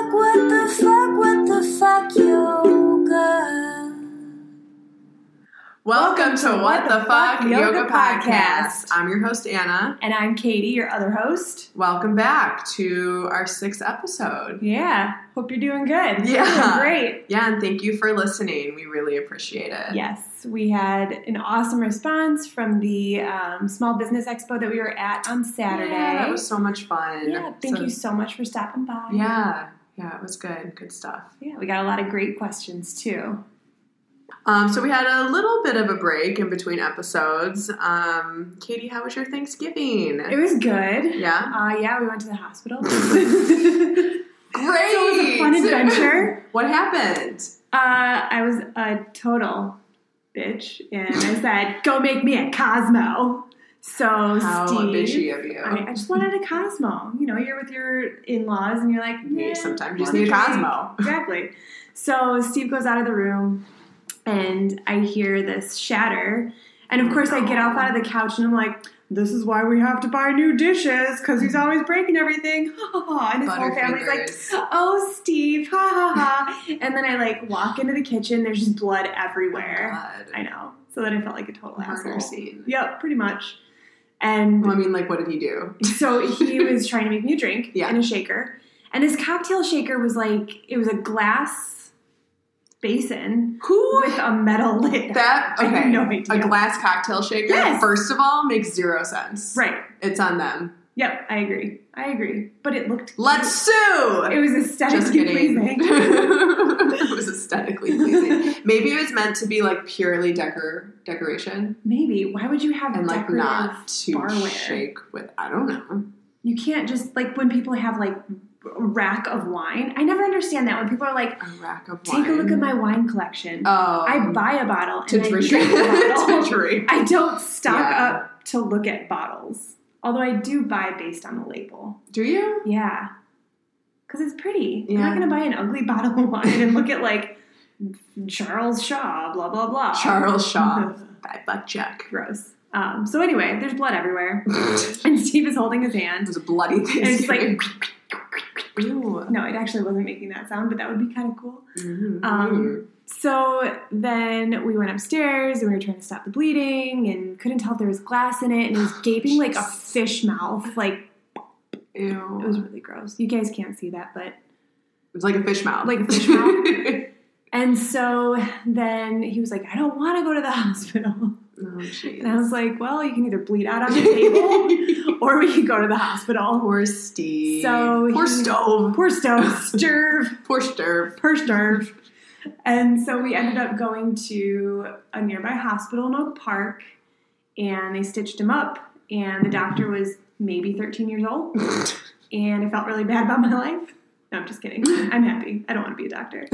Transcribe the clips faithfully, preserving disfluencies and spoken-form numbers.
fuck, what the fuck, what the fuck, yoga. Welcome to What the Fuck Yoga Podcast. I'm your host, Anna. And I'm Katie, your other host. Welcome back to our sixth episode. Yeah. Hope you're doing good. Yeah. You're doing great. Yeah, and thank you for listening. We really appreciate it. Yes. We had an awesome response from the um, Small Business Expo that we were at on Saturday. Yeah, that was so much fun. Yeah, thank so, you so much for stopping by. Yeah. Yeah, it was good. Good stuff. Yeah, we got a lot of great questions, too. Um, so we had a little bit of a break in between episodes. Um, Katie, how was your Thanksgiving? It was good. Yeah? Uh, yeah, we went to the hospital. Great! So it was a fun adventure. What happened? Uh, I was a total bitch, and I said, go make me a Cosmo. So, How Steve, bitchy of you. I, I just wanted a Cosmo. You know, you're with your in-laws, and you're like, Yeah, yeah, sometimes you just want need a drink. Cosmo. Exactly. So Steve goes out of the room, and I hear this shatter. And, of course, I get off out of the couch, and I'm like, this is why we have to buy new dishes, because he's always breaking everything. Ha, ha, ha. And his whole family's like, oh, Steve, ha, ha, ha. And then I, like, walk into the kitchen. There's just blood everywhere. Blood. I know. So then I felt like a total Murder asshole. scene. Yep, pretty much. And Well, I mean, like, what did he do? so he was trying to make me a drink Yeah. in a shaker. And his cocktail shaker was like, it was a glass basin Who? with a metal lid. That, I okay. have no idea. A glass cocktail shaker, Yes. first of all, makes zero sense. Right. It's on them. Yep, I agree. I agree. But it looked Let's sue! It was Just aesthetically kidding. pleasing. It was aesthetically pleasing. Maybe it was meant to be, like, purely decor decoration. Maybe. Why would you have And, like, decorative not to barware? shake with, I don't know. You can't just, like, when people have, like, a rack of wine. I never understand that when people are like, A rack of wine. take a look at my wine collection. Oh. I buy a bottle to and I drink. drink the bottle. To drink. I don't stock Yeah. up to look at bottles. Although I do buy based on the label. Do you? Yeah. Because it's pretty. Yeah. I'm not going to buy an ugly bottle of wine and look at, like, Charles Shaw, blah, blah, blah. Charles Shaw. Bad butt check. Gross. Um, so anyway, there's blood everywhere. And Steve is holding his It hand. was a bloody thing. And it's like... Ew. No, it actually wasn't making that sound, but that would be kind of cool. Mm-hmm. Um, so then we went upstairs and we were trying to stop the bleeding and couldn't tell if there was glass in it, and it was gaping like a fish mouth. Like, Ew. it was really gross. You guys can't see that, but It's like a fish mouth. like a fish mouth. And so then he was like, I don't want to go to the hospital. Oh, jeez. And I was like, well, you can either bleed out on the table or we can go to the hospital. Poor Steve. So Poor he- Stove. Poor stove. Stirve. Poor Sturv. Poor Stirve. And so we ended up going to a nearby hospital in Oak Park, and they stitched him up, and the doctor was maybe thirteen years old, and I felt really bad about my life. No, I'm just kidding. I'm happy. I don't want to be a doctor.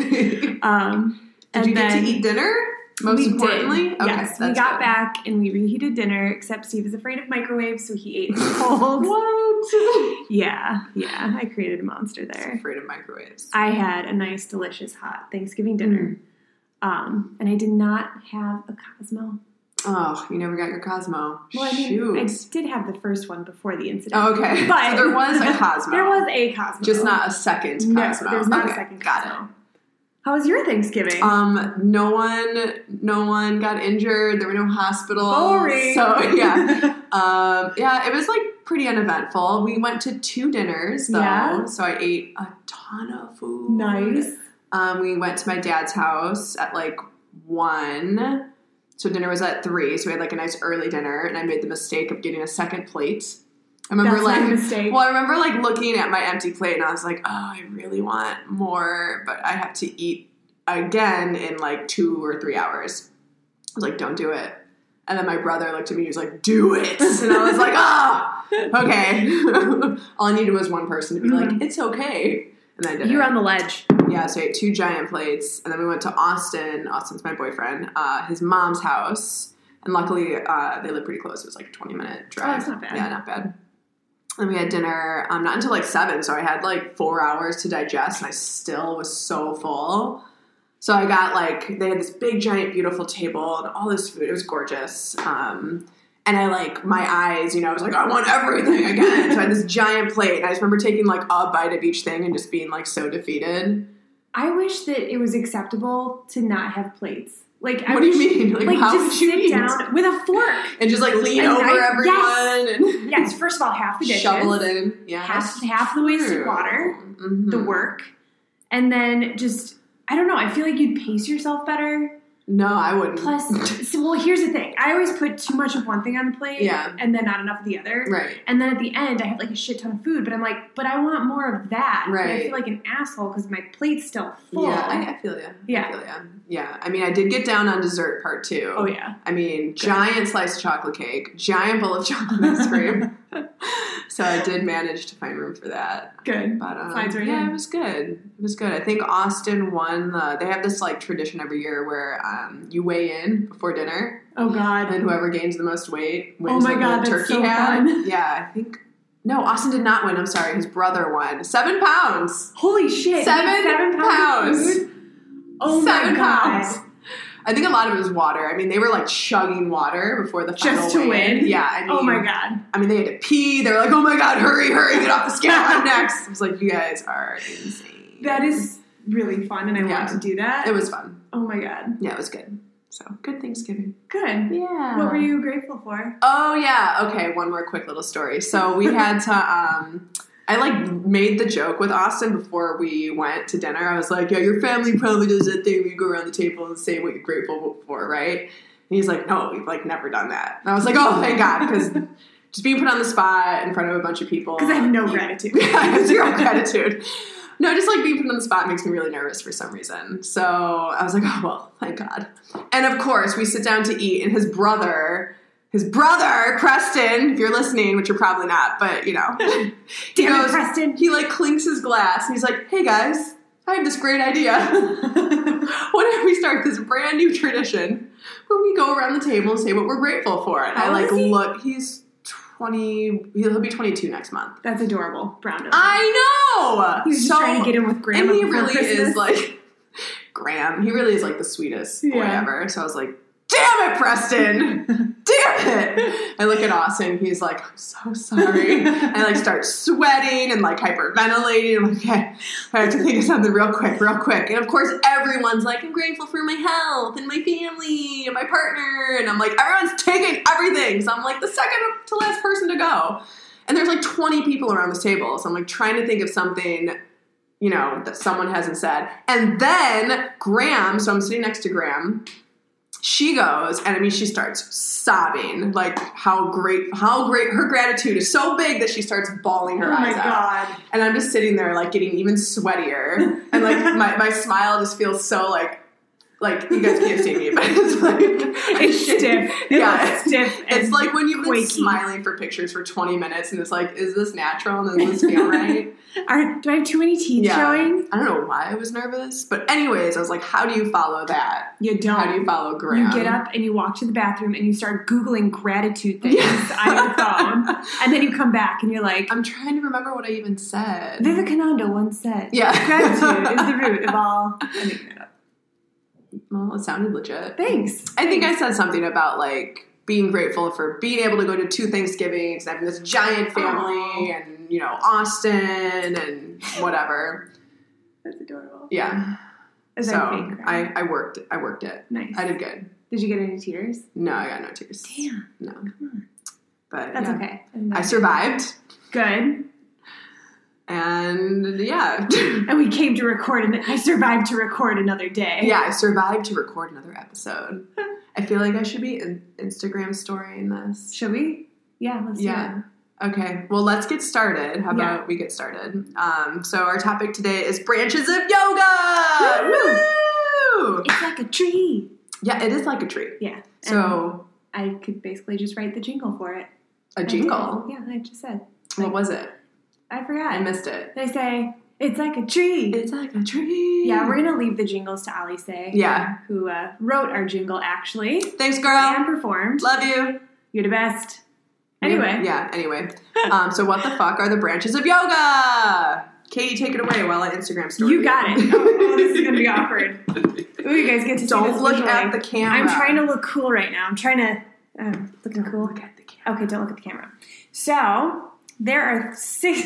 Um, Did and you get then to eat dinner? Most we importantly? did. Okay, Yes, we that's got good. back and we reheated dinner, except Steve was afraid of microwaves, so he ate it cold. What? Yeah, yeah. I created a monster there. Afraid of microwaves. I had a nice, delicious, hot Thanksgiving dinner. Mm. Um, and I did not have a Cosmo. Oh, you never got your Cosmo. Well, I mean, Shoot. I did have the first one before the incident. Oh, okay. But So there was a Cosmo. There was a Cosmo. Just not a second No, Cosmo. there's not Okay, a second got Cosmo. How was your Thanksgiving? Um, no one, no one got injured. There were no hospitals. Boring. So yeah, um, yeah, it was like pretty uneventful. We went to two dinners though, Yeah. so I ate a ton of food. Nice. Um, we went to my dad's house at like one. So dinner was at three. So we had like a nice early dinner, and I made the mistake of getting a second plate. I remember That's like, not a mistake. well, I remember like looking at my empty plate, and I was like, oh, I really want more, but I have to eat again in like two or three hours. I was like, don't do it. And then my brother looked at me, he was like, do it. And I was like, oh, okay. All I needed was one person to be Mhm. like, it's okay. And I did You were it. on the ledge. Yeah, so I ate two giant plates, and then we went to Austin. Austin's my boyfriend, uh, his mom's house. And luckily, uh, they live pretty close. It was like a twenty-minute drive. Oh, that's not bad. Yeah, not bad. And we had dinner, um, not until like seven, so I had like four hours to digest, and I still was so full. So I got like, they had this big, giant, beautiful table and all this food. It was gorgeous. Um, And I like, my eyes, you know, I was like, I want everything again. So I had this giant plate. And I just remember taking like a bite of each thing and just being like so defeated. I wish that it was acceptable to not have plates. Like, I what do you wish, mean? Like, like how just would you sit eat? down with a fork. And just like lean A over knife- everyone. yes. And Yes, first of all, half the dishes. shovel it in. Yeah. Half, half the wasted water. Mm-hmm. The work. And then just, I don't know, I feel like you'd pace yourself better. No, I wouldn't. Plus, so, well, here's the thing. I always put too much of one thing on the plate Yeah. and then not enough of the other. Right. And then at the end, I have like a shit ton of food, but I'm like, but I want more of that. But I Right. feel like an asshole because my plate's still full. Yeah, I, I feel you. Yeah. I feel you. Yeah. I mean, I did get down on dessert part two. Oh, yeah. I mean, giant slice of chocolate cake, giant bowl of chocolate ice cream. So I did manage to find room for that. Good. But um, Slides right yeah, in. it was good. It was good. I think Austin won the. They have this like tradition every year where um, you weigh in before dinner, Oh, God. and whoever gains the most weight wins. Oh my like, God, the that's turkey so hat. fun. Yeah, I think. No, Austin did not win. I'm sorry, his brother won. Seven pounds. Holy shit. Seven seven pounds. pounds. Of food? Oh, Seven my God. pounds. I think a lot of it was water. I mean, they were like chugging water before the final Just to weigh-in. win? Yeah. I mean, Oh, my God. I mean, they had to pee. They were like, oh my God, hurry, hurry, get off the scale. I'm next. I was like, you guys are insane. That is really fun, and I Yeah. want to do that. It was fun. Oh, my God. Yeah, it was good. So, good Thanksgiving. Good. Yeah. What were you grateful for? Oh, yeah. Okay, one more quick little story. So, we had to, um, I, like, made the joke with Austin before we went to dinner. I was like, yeah, your family probably does that thing where you go around the table and say what you're grateful for, right? And he's like, no, we've, like, never done that. And I was like, oh, thank God, because just being put on the spot in front of a bunch of people. Because I have no gratitude. I have zero gratitude. No, just like being put on the spot makes me really nervous for some reason. So I was like, oh, well, thank God. And of course, we sit down to eat, and his brother, his brother, Preston, if you're listening, which you're probably not, but you know. he Damn it, goes- Preston. He like clinks his glass, and he's like, hey guys, I have this great idea. What if we start this brand new tradition where we go around the table and say what we're grateful for? And How I like old is he? look, he's twenty, he'll be twenty-two next month. That's adorable. Brown nose. I know! He was just So- trying to get in with Grandma and he before really Christmas. is like Graham. He really is like the sweetest boy Yeah. ever. So I was like, damn it, Preston! Damn it! I look at Austin. He's like, I'm so sorry. And I like start sweating and like hyperventilating. I'm like, okay, I have to think of something real quick, real quick. And of course, everyone's like, I'm grateful for my health and my family and my partner. And I'm like, everyone's taking everything. So I'm like the second to last person to go. And there's like twenty people around this table. So I'm like trying to think of something, you know, that someone hasn't said. And then Graham, so I'm sitting next to Graham, she goes, and I mean, she starts sobbing, like how great, how great, her gratitude is so big that she starts bawling her Oh my eyes out. God. And I'm just sitting there, like, getting even sweatier. And, like, my, my smile just feels so, like, like, you guys can't see me, but it's, like... It's stiff. It Yeah. looks stiff and It's like when you've been quaky. smiling for pictures for twenty minutes, and it's like, is this natural? And does this feel right? Are, do I have too many teeth Yeah. showing? I don't know why I was nervous. But anyways, I was like, how do you follow that? You don't. How do you follow Graham? You get up and you walk to the bathroom and you start Googling gratitude things on your phone. And then you come back and you're like, I'm trying to remember what I even said. Vivekananda once said, Yeah. gratitude is the root of all. I'm making it up. Well, it sounded legit. Thanks. I think I said something about, like, being grateful for being able to go to two Thanksgivings and having this giant family Aww. and, you know, Austin and whatever. That's adorable. Yeah. Is so that fake? I, I worked I worked it. Nice. I did good. Did you get any tears? No, I got no tears. Damn. No. Come on. But That's yeah. okay. I survived. Good. And yeah. And we came to record, and I survived to record another day. Yeah, I survived to record another episode. I feel like I should be in Instagram storying this. Should we? Yeah, let's do Yeah. Okay. Well, let's get started. How about Yeah. we get started? Um, so our topic today is branches of yoga. Woo! Woo! it. It's like a tree. Yeah, it is like a tree. Yeah. So And I could basically just write the jingle for it. a jingle. Yeah, I just said. What was it? I forgot. I missed it. They say, it's like a tree. It's like a tree. Yeah, we're going to leave the jingles to Ali Say. Yeah. Who uh, wrote our jingle, actually. Thanks, girl. And performed. Love you. You're the best. Anyway. Yeah, anyway. um, so what the fuck are the branches of yoga? Katie, take it away while I Instagram story. You got it. Oh, oh, this is going to be awkward. Ooh, you guys get to see Don't this look visually. at the camera. I'm trying to look cool right now. I'm trying to... Uh, looking cool. Look at the the camera. Okay, don't look at the camera. So, there are six... I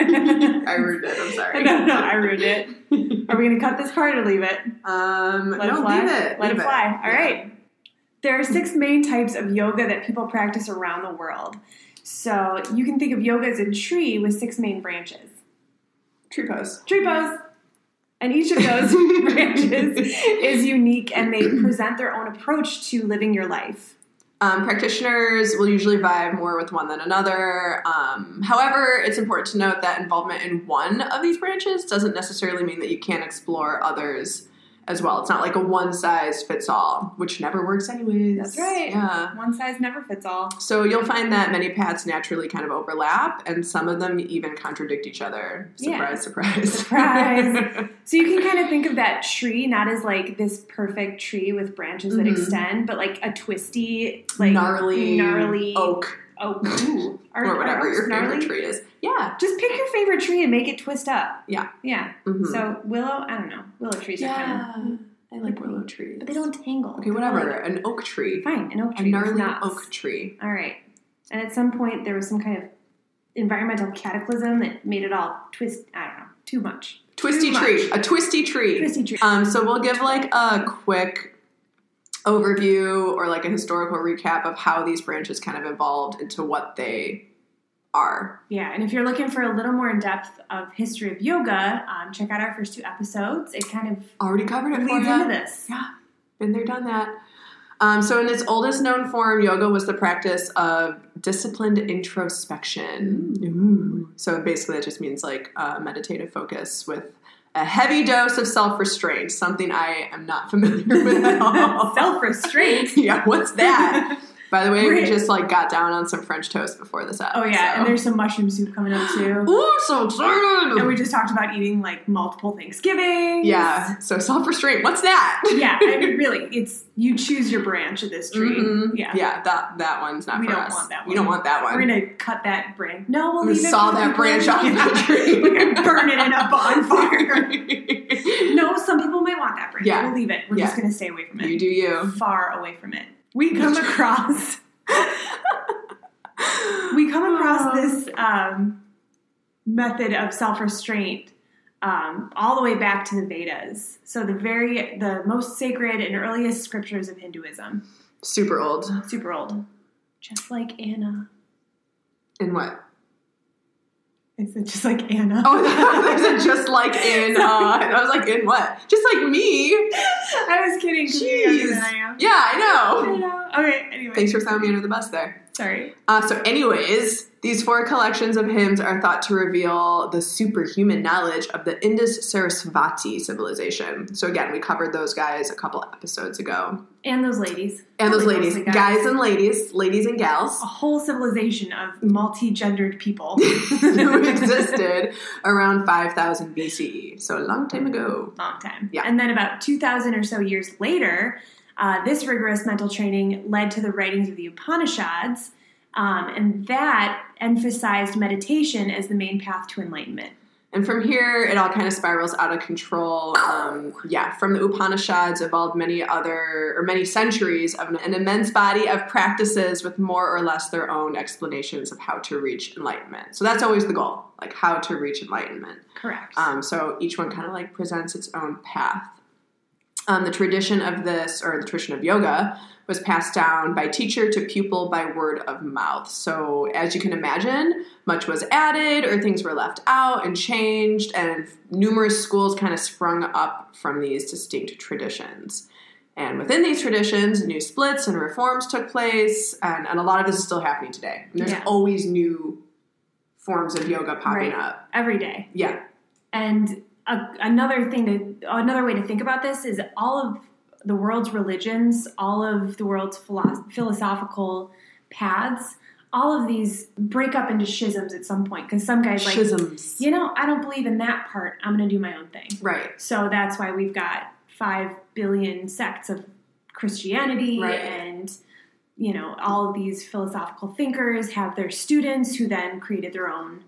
ruined it. I'm sorry. No, no, I ruined it. Are we going to cut this part or leave it? Um, Let no, it fly? leave it. Let leave it fly. All yeah. right. There are six main types of yoga that people practice around the world. So, you can think of yoga as a tree with six main branches. Tree pose. Tree pose. And each of those branches is unique, and they present their own approach to living your life. Um, practitioners will usually vibe more with one than another. Um, however, it's important to note that involvement in one of these branches doesn't necessarily mean that you can't explore others as well. It's not like a one-size-fits-all, which never works anyways. That's right. Yeah. One size never fits all. So you'll find that many paths naturally kind of overlap, and some of them even contradict each other. Surprise, Yeah. surprise. Surprise. So you can kind of think of that tree not as like this perfect tree with branches that Mhm. extend, but like a twisty, like gnarly, gnarly oak, Oh, ooh. Are, or whatever are your gnarly? favorite tree is. Yeah. Just pick your favorite tree and make it twist up. Yeah. Yeah. Mhm. So willow, I don't know. Willow trees are kind Yeah. I like willow trees. of, but they don't tangle. Okay, They're whatever. like- An oak tree. fine, an oak A tree. with gnarly knots. oak tree. All right. And at some point, there was some kind of environmental cataclysm that made it all twist. I don't know. Too much. Twisty Too tree. much. A twisty tree. Twisty tree. Um, so we'll give like a quick overview or like a historical recap of how these branches kind of evolved into what they are. Yeah, and if you're looking for a little more in depth of history of yoga, um, check out our first two episodes. It kind of Already covered it for leads you. into this. Yeah, been there, done that. Um, so in its oldest known form, yoga was the practice of disciplined introspection. Ooh. So basically that just means like uh, meditative focus with a heavy dose of self-restraint, something I am not familiar with at all. Self-restraint. Yeah, what's that? By the way, we Right. just like got down on some French toast before this episode. Oh yeah, and there's some mushroom soup coming up too. Ooh, so excited! And we just talked about eating like multiple Thanksgivings. Yeah, so self-restraint, what's that? Yeah, I mean, really, it's you choose your branch of this tree. Mhm. Yeah. Yeah, that that one's not We for don't us. want that We one. don't want that one. We're gonna cut that branch. No, we'll We leave it. saw for that people. branch off Yeah. the tree. We're gonna burn it in a bonfire. No, some people might want that branch. Yeah. We'll leave it. We're Yeah. just gonna stay away from it. You do you. Far away from it. We come across we come across this um, method of self-restraint um, all the way back to the Vedas. So the very the most sacred and earliest scriptures of Hinduism. Super old. Super old. Just like Anna. In what? Is it just like Anna? Oh, there's a just like in, uh, I was like, in what? Just like me. I was kidding. 'Cause you're younger Jeez. than I am. Yeah, I know. I know. Okay, anyway. Thanks for throwing me under the bus there. Sorry. Uh, so anyways, these four collections of hymns are thought to reveal the superhuman knowledge of the Indus-Sarasvati civilization. So again, we covered those guys a couple episodes ago. And those ladies. And those Probably ladies. mostly Guys and ladies. Ladies and gals. A whole civilization of multi-gendered people. who existed around five thousand B C E. So a long time ago. Long time. Yeah. And then about two thousand or so years later, uh, this rigorous mental training led to the writings of the Upanishads, um, and that emphasized meditation as the main path to enlightenment. And from here, it all kind of spirals out of control. Um, yeah, from the Upanishads evolved many other, or many centuries of an, an immense body of practices with more or less their own explanations of how to reach enlightenment. So that's always the goal, like how to reach enlightenment. Correct. Um, so each one kind of like presents its own path. Um, the tradition of this, or the tradition of yoga, was passed down by teacher to pupil by word of mouth. So as you can imagine, much was added or things were left out and changed, and numerous schools kind of sprung up from these distinct traditions. And within these traditions, new splits and reforms took place, and, and a lot of this is still happening today. And there's Yeah. always new forms of yoga popping Right. up. Every day. Yeah. And a, another thing to, another way to think about this is all of the world's religions, all of the world's philo- philosophical paths, all of these break up into schisms at some point. Because some guys like, Schisms. you know, I don't believe in that part. I'm going to do my own thing. Right. So that's why we've got five billion sects of Christianity, Right. and you know, all of these philosophical thinkers have their students who then created their own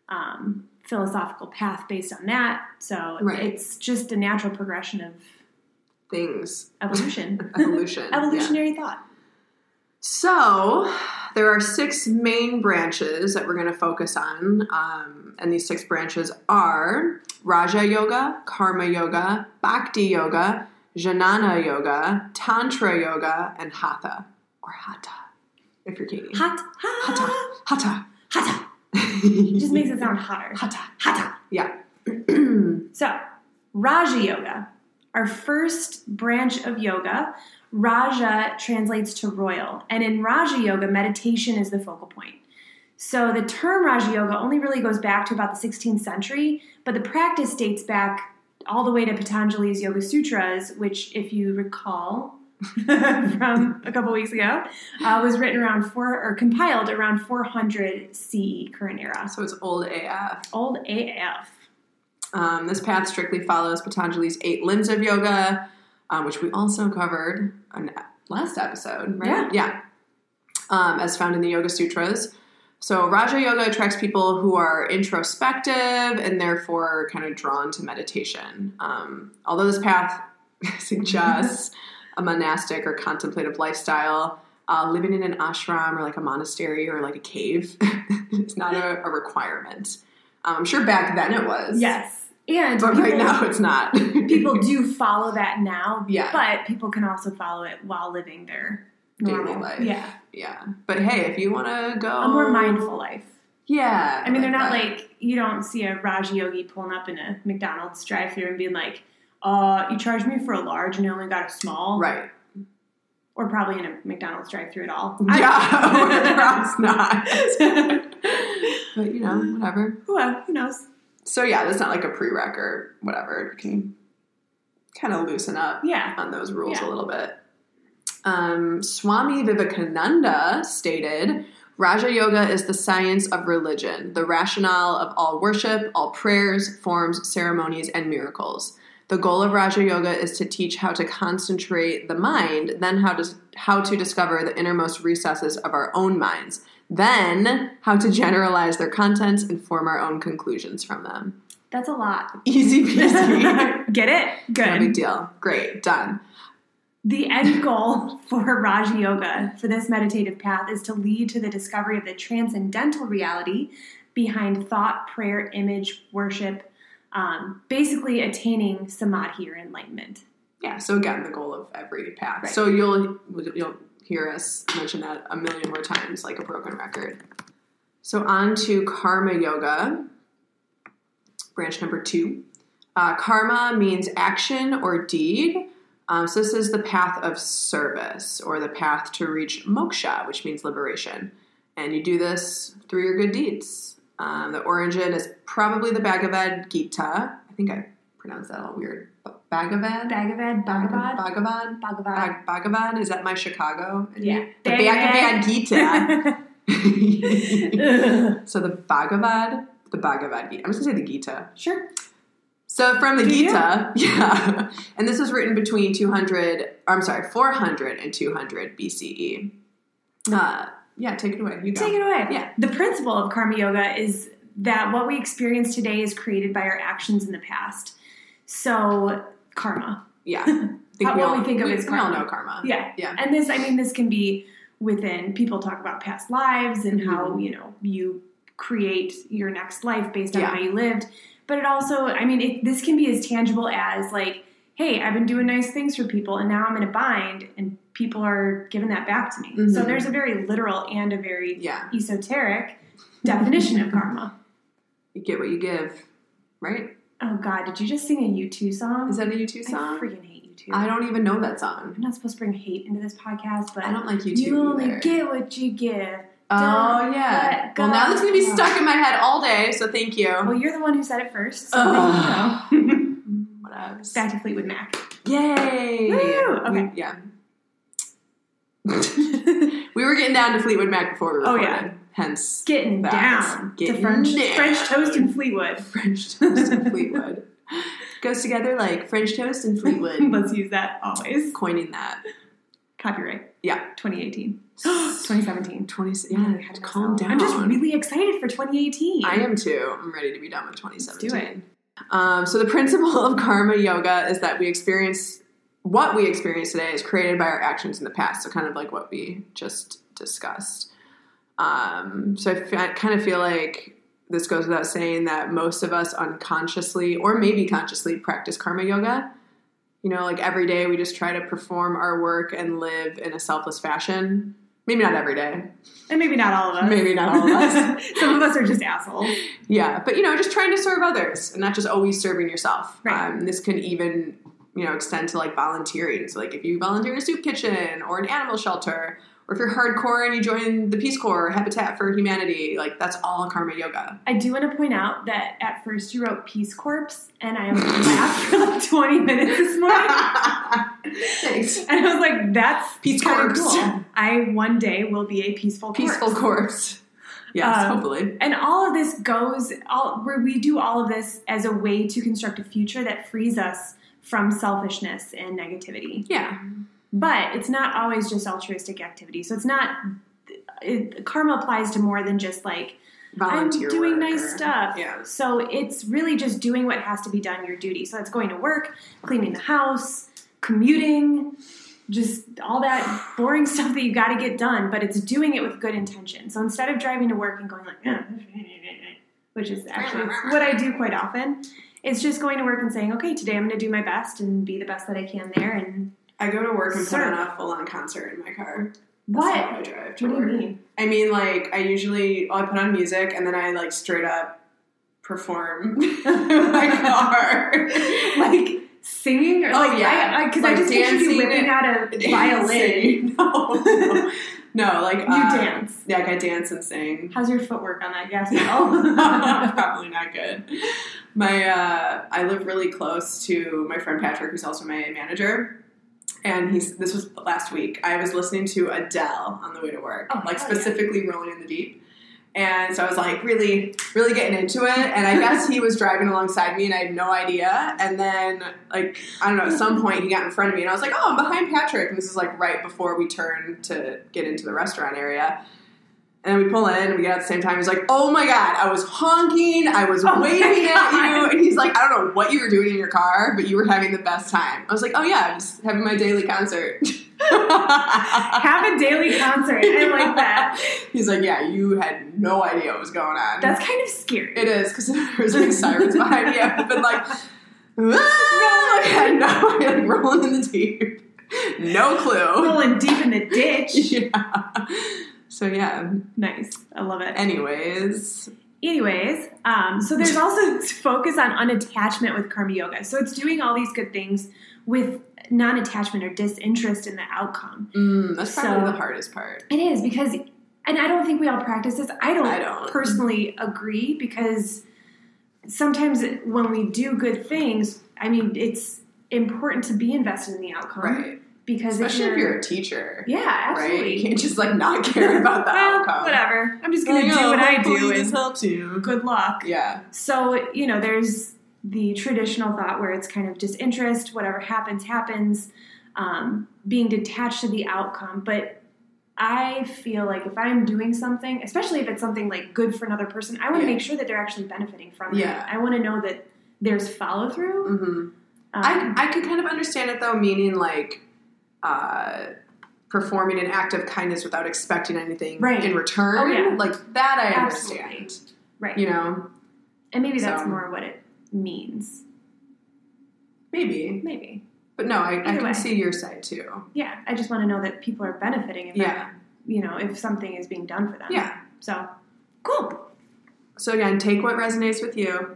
um, philosophical path based on that. So Right. it's just a natural progression of Things. evolution. Evolution. Evolutionary thought. So there are six main branches that we're going to focus on, um, and these six branches are Raja Yoga, Karma Yoga, Bhakti Yoga, Jnana Yoga, Tantra Yoga, and Hatha, or Hatha, if you're Katie. Hot, Hatha, Hatha, Hatha. It just makes it sound hotter. Hatha. Hatha. Yeah. So, Raja Yoga, our first branch of yoga. Raja translates to royal, and in Raja Yoga, meditation is the focal point. So the term Raja Yoga only really goes back to about the sixteenth century, but the practice dates back all the way to Patanjali's Yoga Sutras, which, if you recall from a couple weeks ago, uh, was written around four or compiled around four hundred C E current era. So it's old A F. Old A F. Um, this path strictly follows Patanjali's eight limbs of yoga, um, which we also covered in last episode, right? Yeah. Yeah. Um, as found in the Yoga Sutras. So Raja Yoga attracts people who are introspective and therefore kind of drawn to meditation. Um, although this path suggests a monastic or contemplative lifestyle, uh, living in an ashram or like a monastery or like a cave is not a, a requirement. Um, I'm sure back then it was. Yes. And But people, right now it's not. people do follow that now, Yeah. but people can also follow it while living their normal Daily life. Yeah. Yeah. But hey, if you want to go... A more mindful life. Yeah. I mean, they're not that. like, you don't see a Raja Yogi pulling up in a McDonald's drive-thru and being like, uh, you charged me for a large and I only got a small. Right. Or probably in a McDonald's drive-thru at all. Yeah. Perhaps not. But, you know, whatever. Well, who knows? So, yeah, that's not like a prereq or whatever. You can kind of loosen up Yeah. on those rules Yeah. a little bit. Um, Swami Vivekananda stated, Raja Yoga is the science of religion, the rationale of all worship, all prayers, forms, ceremonies, and miracles. The goal of Raja Yoga is to teach how to concentrate the mind, then how to, how to discover the innermost recesses of our own minds, then how to generalize their contents and form our own conclusions from them. That's a lot. Easy peasy. Get it? Good. No big deal. Great. Done. The end goal for Raja Yoga, for this meditative path, is to lead to the discovery of the transcendental reality behind thought, prayer, image, worship, um, basically attaining samadhi or enlightenment. Yeah, so again, the goal of every path. Right. So you'll you'll hear us mention that a million more times, like a broken record. So on to Karma Yoga, branch number two. Uh, karma means action or deed. Um, so this is the path of service, or the path to reach moksha, which means liberation. And you do this through your good deeds. Um, the origin is probably the Bhagavad Gita. I think I pronounced that all weird. Bhagavad? Bhagavad, Bhagavad, Bhagavad? Bhagavad. Bhag- Bhagavad? Is that my Chicago? Yeah. The Bhagavad Gita. So the Bhagavad, the Bhagavad Gita. I'm just going to say the Gita. Sure. So from the Do you? Gita, yeah. And this was written between two hundred, or I'm sorry, four hundred and two hundred B C E. Uh, yeah, take it away. You go. Take it away. Yeah. The principle of Karma Yoga is that what we experience today is created by our actions in the past. So, karma. Yeah. I think How- we what all, we think of we, as we all karma. know karma. Yeah. Yeah. And this, I mean, this can be within, people talk about past lives and how, Mhm. you know, you create your next life based on Yeah. how you lived. But it also, I mean, it, this can be as tangible as like, hey, I've been doing nice things for people and now I'm in a bind and people are giving that back to me. Mhm. So there's a very literal and a very Yeah. esoteric definition of karma. You get what you give, right? Oh God, did you just sing a U two song? Is that a U two I song? freaking hate U two. I don't even know that song. I'm not supposed to bring hate into this podcast, but I don't like U two you only either. get what you give. Oh, Don't yeah. let Well, now go. that's going to be stuck in my head all day, so thank you. Well, you're the one who said it first, so Ugh. there you go. What else? Back to Fleetwood Mac. Yay! Woo! Okay. We- yeah. We were getting down to Fleetwood Mac before we Oh, recorded. yeah. Hence, Getting that. down Getting to French, down. French toast and Fleetwood. French toast and Fleetwood. Goes together like French toast and Fleetwood. Let's use that always. Coining that. Copyright. Yeah. twenty eighteen. twenty seventeen. twenty, Yeah, yeah, I had to calm myself. down. I'm just really excited for twenty eighteen. I am too. I'm ready to be done with twenty seventeen. Let's do it. Um, so the principle of Karma Yoga is that we experience what we experience today is created by our actions in the past. So kind of like what we just discussed. Um, so I, f- I kind of feel like this goes without saying that most of us unconsciously or maybe consciously practice karma yoga. You know, like every day we just try to perform our work and live in a selfless fashion. Maybe not every day. And maybe not all of us. Maybe not all of us. Some of us are just assholes. Yeah. But, you know, just trying to serve others and not just always serving yourself. Right. Um, this can even, you know, extend to like volunteering. So like if you volunteer in a soup kitchen or an animal shelter, or if you're hardcore and you join the Peace Corps or Habitat for Humanity, like that's all karma yoga. I do want to point out that at first you wrote Peace Corps, and I laughed for like twenty minutes this morning. Thanks. And I was like, that's Peace kind of Corps. cool. I one day will be a peaceful corpse. Peaceful corpse. Yes, Um, hopefully. And all of this goes, all where we do all of this as a way to construct a future that frees us from selfishness and negativity. Yeah. But it's not always just altruistic activity. So it's not, it, karma applies to more than just like, Volunteer I'm doing work nice or- stuff. Yeah. So it's really just doing what has to be done, your duty. So that's going to work, cleaning the house, commuting, just all that boring stuff that you got to get done. But it's doing it with good intention. So instead of driving to work and going like, eh, which is actually what I do quite often, it's just going to work and saying, okay, today I'm going to do my best and be the best that I can there. And I go to work and put Serve. on a full-on concert in my car. That's what? how I drive to What do you work. mean? I mean, like, I usually, well, I put on music and then I, like, straight up perform in my car. Like singing? Or Oh, like, yeah. Because I, Like I just pictured you dancing whipping and- out a violin. Dancing. No, no. No, like, You uh, dance. Yeah, like I dance and sing. How's your footwork on that gas pedal? Probably not good. My, uh, I live really close to my friend Patrick, who's also my manager. And he's, this was last week. I was listening to Adele on the way to work, Oh, like hell yeah. specifically Rolling in the Deep. And so I was like really, really getting into it. And I guess he was driving alongside me and I had no idea. And then like, I don't know, at some point he got in front of me and I was like, oh, I'm behind Patrick. And this is like right before we turn to get into the restaurant area. And then we pull in and we get out at the same time. He's like, oh my God, I was honking. I was Oh my waving at God. you. And he's like, I don't know what you were doing in your car, but you were having the best time. I was like, oh yeah, I'm just having my daily concert. Have a daily concert. I like that. He's like, yeah, you had no idea what was going on. That's kind of scary. It is, because there was like sirens behind me. I've been like, ah! I had no idea, like rolling in the deep. No clue. Rolling deep in the ditch. Yeah. So yeah. Nice. I love it. Anyways. Anyways, um, so there's also this focus on unattachment with karma yoga. So it's doing all these good things with non-attachment or disinterest in the outcome. Mm, that's probably So- the hardest part. It is because, and I don't think we all practice this. I don't, I don't. personally agree because sometimes when we do good things, I mean, it's important to be invested in the outcome. Right. Because Especially if if you're, you're a teacher. yeah, absolutely. Right? You can't just like not care about the well, outcome. whatever. I'm just going to Like, do oh, what I hopefully do this and helps you. good luck. Yeah. So, you know, there's the traditional thought where it's kind of disinterest, whatever happens, happens, um, being detached to the outcome. But I feel like if I'm doing something, especially if it's something like good for another person, I want to Yeah. make sure that they're actually benefiting from Yeah. it. I want to know that there's follow through. Mm-hmm. Um, I, I could kind of understand it though, meaning like uh, performing an act of kindness without expecting anything Right. in return. Oh, yeah. Like that I Absolutely. understand. right. You know? And maybe that's So- more what it means. Maybe. Maybe. But no, I, I Either can way. see your side too. Yeah. I just want to know that people are benefiting if Yeah. that, you know, if something is being done for them. Yeah. So, cool. So again, take what resonates with you.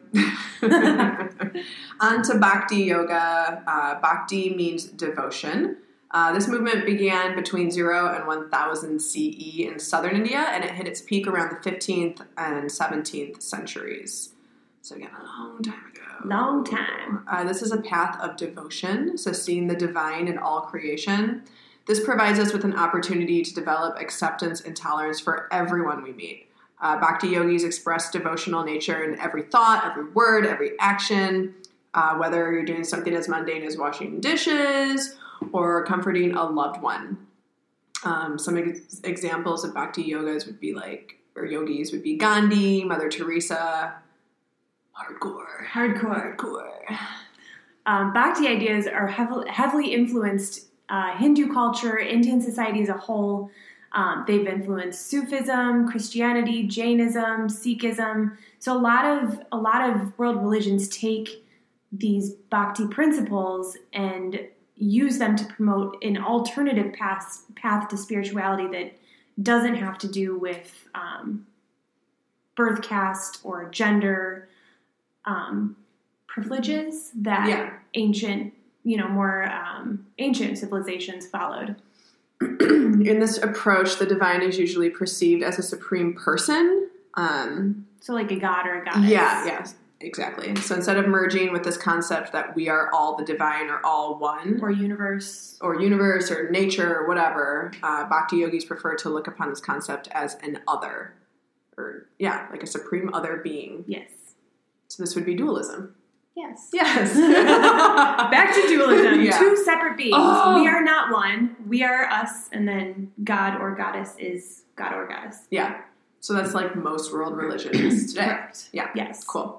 On to Bhakti Yoga. Uh, Bhakti means devotion. Uh, this movement began between zero and one thousand C E in southern India, and it hit its peak around the fifteenth and seventeenth centuries. So again, a long time ago. Long time. Uh, this is a path of devotion, so seeing the divine in all creation. This provides us with an opportunity to develop acceptance and tolerance for everyone we meet. Uh, Bhakti yogis express devotional nature in every thought, every word, every action, uh, whether you're doing something as mundane as washing dishes or comforting a loved one. Um, some ex- examples of Bhakti yogas would be like, or yogis would be Gandhi, Mother Teresa, hardcore, Hardcore. hardcore. Um, Bhakti ideas are heavily, heavily influenced uh, Hindu culture, Indian society as a whole. Um, they've influenced Sufism, Christianity, Jainism, Sikhism. So a lot of a lot of world religions take these Bhakti principles and use them to promote an alternative path path to spirituality that doesn't have to do with um, birth caste or gender um, privileges that Yeah. ancient, you know, more um, ancient civilizations followed. In this approach, the divine is usually perceived as a supreme person. Um, So like a god or a goddess. yeah, yeah, exactly. So instead of merging with this concept that we are all the divine or all one, Or universe. or universe or nature or whatever, uh, Bhakti yogis prefer to look upon this concept as an other, or yeah, like a supreme other being. Yes. So this would be dualism. Yes. Yes. Back to dualism. Yeah. Two separate beings. Oh. We are not one. We are us, and then God or goddess is God or goddess. Yeah. So that's like most world religions today. Correct. Yeah. Yes. Cool.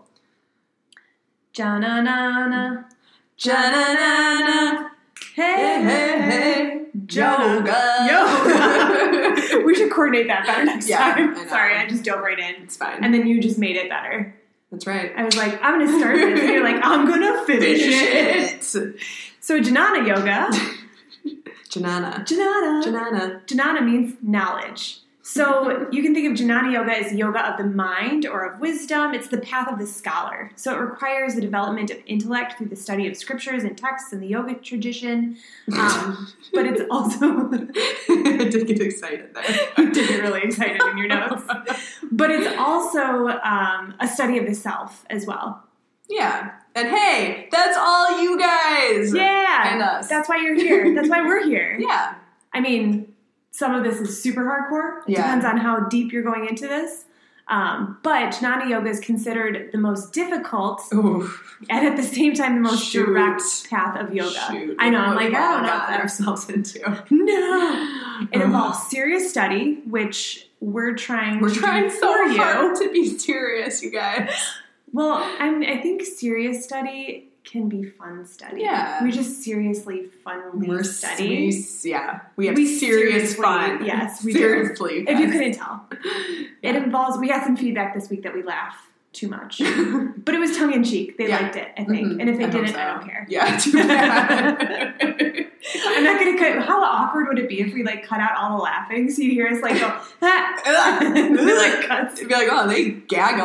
Ja-na-na-na. Ja-na-na-na. Hey, Hey, hey, Yoga. Yoga. We should coordinate that better next Yeah, time. I know. Sorry, I just dove right in. It's fine. And then you just made it better. That's right. I was like, I'm going to start this. And you're like, I'm going to finish, it. it. So Jnana Yoga. Jnana. Jnana. Jnana. Jnana means knowledge. So you can think of Jnana Yoga as yoga of the mind or of wisdom. It's the path of the scholar. So it requires the development of intellect through the study of scriptures and texts in the yoga tradition. Um, but it's also... I did get excited there. You did get really excited in your notes. But it's also um, a study of the self as well. Yeah. And hey, that's all you guys. Yeah. And us. That's why you're here. That's why we're here. Yeah. I mean, some of this is super hardcore. It Yeah. depends on how deep you're going into this. Um, but Jnana Yoga is considered the most difficult Oof. and at the same time the most Shoot. direct path of yoga. Shoot. I know. I'm What like, we I all don't know. got That. ourselves into. No. It involves serious study, which we're trying We're to trying do so for you. hard to be serious, you guys. Well, I'm, I think serious study can be fun study. Yeah. We just seriously, funnily We're study. We, yeah. We have We serious seriously- fun. yes, we do. seriously. If you guys. couldn't tell. It involves, we had some feedback this week that we laugh too much. But it was tongue in cheek. They Yeah. liked it, I think. Mhm. And if they I hope didn't, so. I don't care. Yeah, too bad. I'm not going to cut. How awkward would it be if we like cut out all the laughing so you hear us like go, ah. And then it like cuts. You'd be like, oh, they gag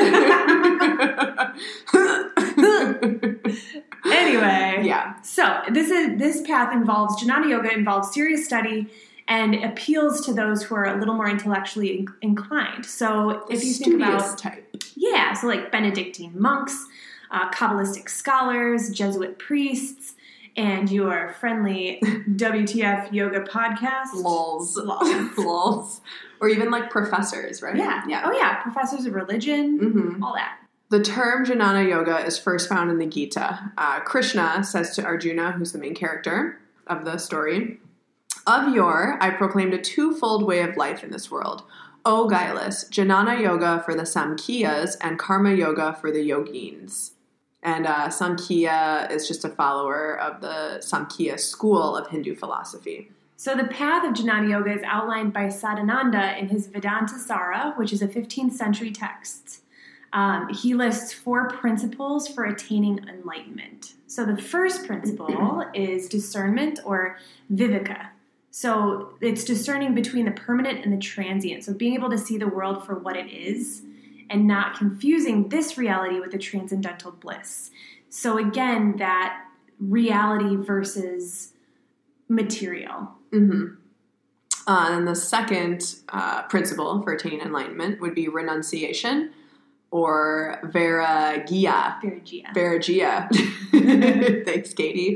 a lot. Anyway. Yeah. So this is this path involves Jnana Yoga involves serious study and appeals to those who are a little more intellectually in- inclined. So if you think Studious about type. yeah, so like Benedictine monks, uh, Kabbalistic scholars, Jesuit priests, and your friendly W T F yoga podcast. Lols. Lols. Lols. Or even like professors, right? Yeah. Yeah. Oh yeah, professors of religion, Mm-hmm. all that. The term Jnana Yoga is first found in the Gita. Uh, Krishna says to Arjuna, who's the main character of the story, "Of yore, I proclaimed a twofold way of life in this world. O guileless, Jnana Yoga for the Samkhyas and Karma Yoga for the Yogins." And uh, Samkhya is just a follower of the Samkhya school of Hindu philosophy. So the path of Jnana Yoga is outlined by Sadananda in his Vedanta Sara, which is a fifteenth century text. Um, he lists four principles for attaining enlightenment. So the first principle is discernment or viveka. So it's discerning between the permanent and the transient. So being able to see the world for what it is and not confusing this reality with the transcendental bliss. So again, that reality versus material. Mm-hmm. Uh, and the second uh, principle for attaining enlightenment would be renunciation, or Vairagya. Viragia. Vairagya. Thanks, Katie.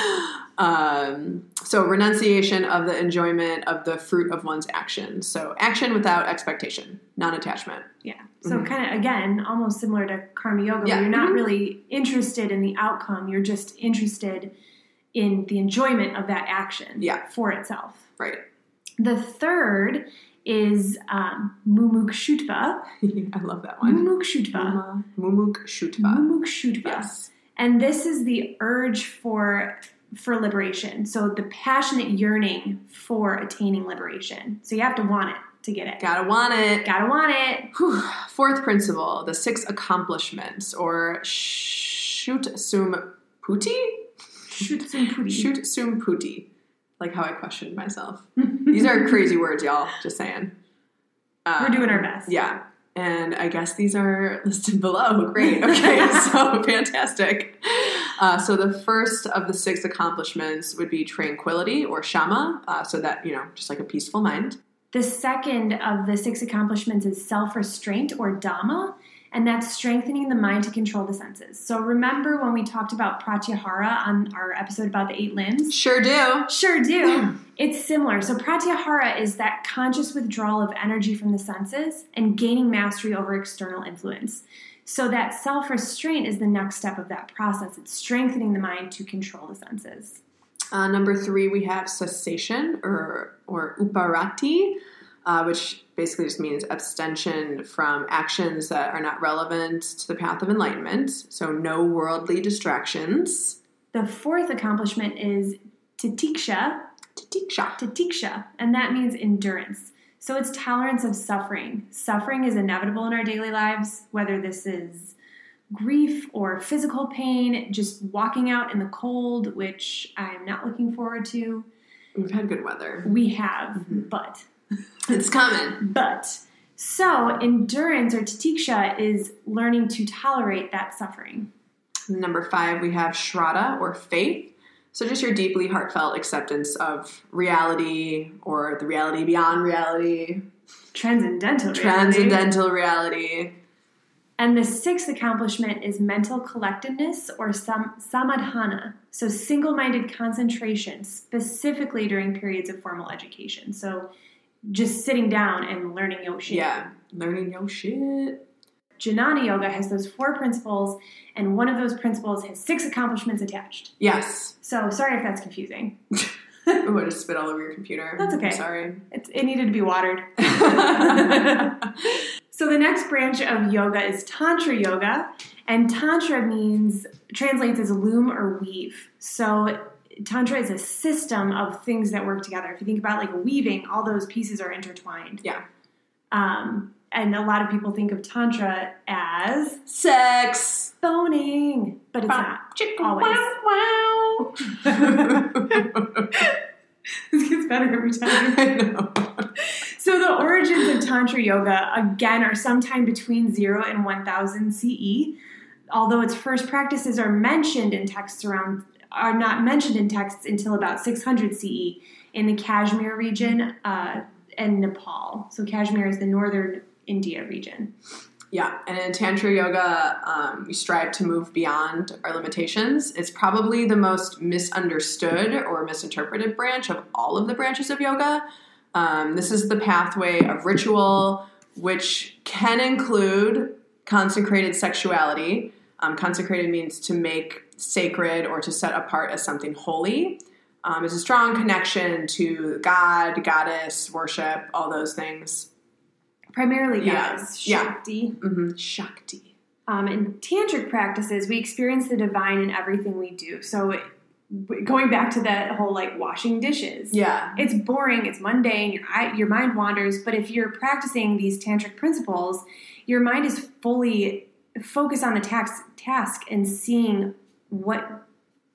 Um, so renunciation of the enjoyment of the fruit of one's action. So action without expectation, non-attachment. Yeah. So Mhm. kind of, again, almost similar to Karma Yoga, Yeah. where you're not Mhm. really interested in the outcome. You're just interested in the enjoyment of that action Yeah. for itself. Right. The third is um, Mumukshutva. I love that one. Mumukshutva. Muma- Mumukshutva. Mumukshutva. Yes. And this is the urge for for liberation. So the passionate yearning for attaining liberation. So you have to want it to get it. Gotta want it. Gotta want it. Whew. Fourth principle, the six accomplishments, or shoot sum puti? Shoot some putti. Shoot sum puti. Like how I questioned myself. These are crazy words, y'all. Just saying. Um, We're doing our best. Yeah. And I guess these are listed below. Great. Okay, so fantastic. Uh, so the first of the six accomplishments would be tranquility, or shama, uh, so that, you know, just like a peaceful mind. The second of the six accomplishments is self-restraint, or dhamma, and that's strengthening the mind to control the senses. So remember when we talked about pratyahara on our episode about the eight limbs? Sure do. Sure do. It's similar. So pratyahara is that conscious withdrawal of energy from the senses and gaining mastery over external influence. So that self-restraint is the next step of that process. It's strengthening the mind to control the senses. Uh, number three, we have cessation, or or uparati, uh, which basically just means abstention from actions that are not relevant to the path of enlightenment. So no worldly distractions. The fourth accomplishment is titiksha. Titiksha. Titiksha, and that means endurance. So it's tolerance of suffering. Suffering is inevitable in our daily lives, whether this is grief or physical pain, just walking out in the cold, which I'm not looking forward to. We've had good weather. We have, Mm-hmm. but. It's coming. But. So endurance, or titiksha, is learning to tolerate that suffering. Number five, we have shraddha, or faith. So just your deeply heartfelt acceptance of reality, or the reality beyond reality. Transcendental reality. Transcendental reality. And the sixth accomplishment is mental collectedness, or sam- samadhana. So single-minded concentration, specifically during periods of formal education. So just sitting down and learning your shit. Yeah, learning your shit. Jnana Yoga has those four principles, and one of those principles has six accomplishments attached. Yes. So sorry if that's confusing. Oh, I just spit all over your computer. That's okay. I'm sorry. It's, it needed to be watered. So the next branch of yoga is Tantra Yoga, and Tantra means, translates as loom or weave. So Tantra is a system of things that work together. If you think about like weaving, all those pieces are intertwined. Yeah. Um, and a lot of people think of Tantra as sex. boning, but it's not. Chicka Always. wow wow. This gets better every time. I know. So the origins of Tantra Yoga, again, are sometime between zero and one thousand C E, although its first practices are mentioned in texts around, are not mentioned in texts until about six hundred C E in the Kashmir region uh, and Nepal. So Kashmir is the northern India region. Yeah, and in Tantra Yoga, um, we strive to move beyond our limitations. It's probably the most misunderstood or misinterpreted branch of all of the branches of yoga. Um, this is the pathway of ritual, which can include consecrated sexuality. Um, consecrated means to make sacred or to set apart as something holy. Um, it's a strong connection to God, goddess, worship, all those things. Primarily Yeah. goddess, Yeah. Shakti. Mm-hmm. Shakti. Um, in tantric practices, we experience the divine in everything we do. So it, going back to that whole like washing dishes, Yeah. it's boring, it's mundane, your eye, your mind wanders. But if you're practicing these tantric principles, your mind is fully focused on the task, task and seeing what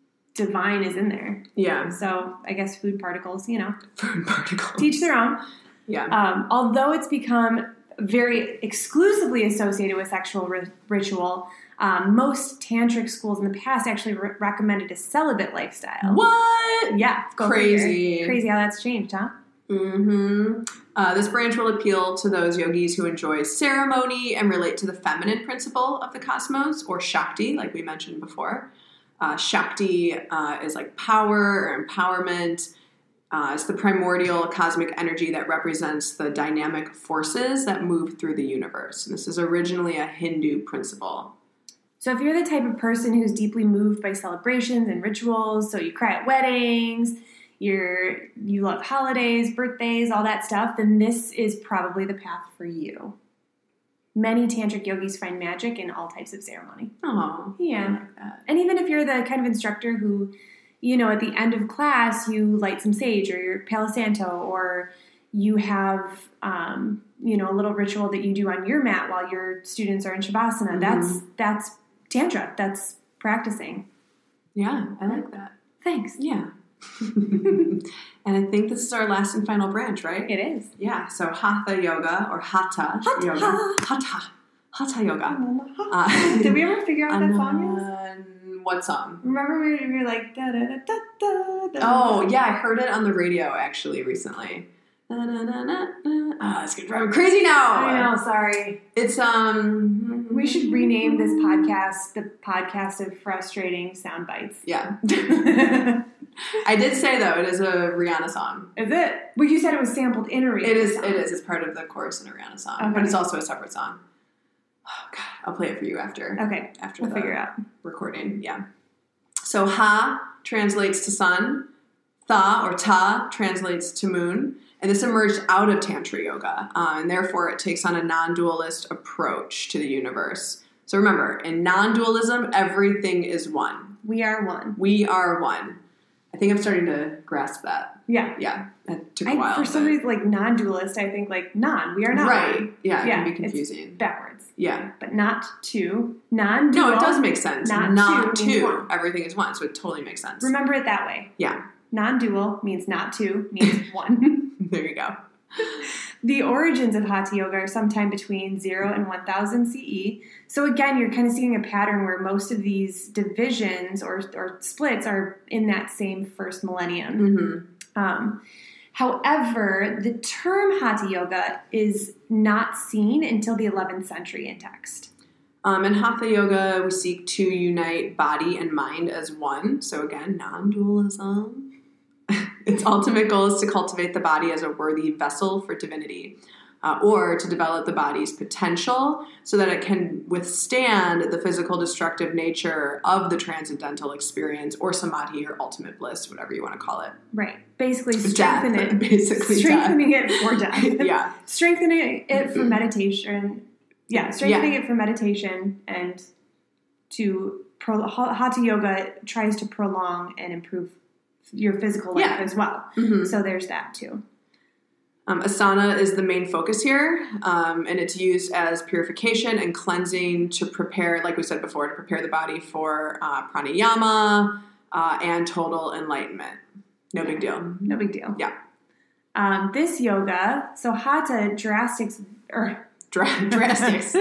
divine is in there. Yeah. So I guess food particles, you know, Food particles. teach their own. Yeah. Um, although it's become very exclusively associated with sexual ri- ritual, um, most tantric schools in the past actually re- recommended a celibate lifestyle. What? Yeah, go Crazy. figure. Crazy how that's changed, huh? Mm-hmm. Uh, this branch will appeal to those yogis who enjoy ceremony and relate to the feminine principle of the cosmos, or Shakti, like we mentioned before. Uh, Shakti uh, is like power or empowerment. Uh, it's the primordial cosmic energy that represents the dynamic forces that move through the universe. And this is originally a Hindu principle. So if you're the type of person who's deeply moved by celebrations and rituals, so you cry at weddings, you're you love holidays, birthdays, all that stuff, then this is probably the path for you. many tantric yogis find magic in all types of ceremony. Oh, Yeah. I like that. And even if you're the kind of instructor who, you know, at the end of class, you light some sage or your Palo Santo, or you have, um, you know, a little ritual that you do on your mat while your students are in Shavasana. Mm-hmm. That's, that's Tantra. That's practicing. Yeah, I like that. Thanks. Yeah. And I think this is our last and final branch, right? It is. Yeah, so Hatha Yoga or Hatha, Hatha. Yoga. Hatha. Hatha Yoga. Uh, Did we ever figure out what that song is? Um, what song? Remember we we were like, da da da da da da. Oh, yeah, I heard it on the radio actually recently. Da, da, da, da, da. Oh, it's gonna drive me crazy now. I know, sorry. It's, um... We should rename this podcast the podcast of frustrating sound bites. Yeah. I did say, though, it is a Rihanna song. Is it? Well, you said it was sampled in a Rihanna It is, song. it is. It's part of the chorus in a Rihanna song. Okay. But it's also a separate song. Oh, God. I'll play it for you after. Okay. After We'll the figure it out. recording. Yeah. So Ha translates to sun. Tha or Ta translates to moon. And this emerged out of Tantra Yoga. Uh, and therefore, it takes on a non-dualist approach to the universe. So remember, in non-dualism, everything is one. We are one. We are one. I think I'm starting to grasp that. Yeah. Yeah. It took a I, while. for some but- reason, like non-dualist, I think like non. We are not Right. one. Yeah, it Yeah, can be it's confusing. backwards. Yeah. But not two. Non-dual. No, it does make sense. Not Not two means two. one. Everything is one, so it totally makes sense. Remember it that way. Yeah. Non-dual means not two, means one. There you go. The origins of Hatha Yoga are sometime between zero and one thousand C E. So again, you're kind of seeing a pattern where most of these divisions or, or splits are in that same first millennium. Mm-hmm. Um, however, the term Hatha Yoga is not seen until the eleventh century in text. Um, in Hatha Yoga, we seek to unite body and mind as one. So again, non-dualism. Its ultimate goal is to cultivate the body as a worthy vessel for divinity, uh, or to develop the body's potential so that it can withstand the physical destructive nature of the transcendental experience or samadhi or ultimate bliss, whatever you want to call it. Right. Basically Death, strengthen it. basically strengthening it for death. Yeah. Strengthening it for meditation. Yeah, strengthening it for meditation and to pro- Hatha Yoga tries to prolong and improve your physical life Yeah. as well. Mm-hmm. So there's that too. Um, asana is the main focus here, um, and it's used as purification and cleansing to prepare, like we said before, to prepare the body for uh, pranayama uh, and total enlightenment. No big deal. No big deal. Yeah. Um, this yoga, so Hatha drastics, or Dra- drastics.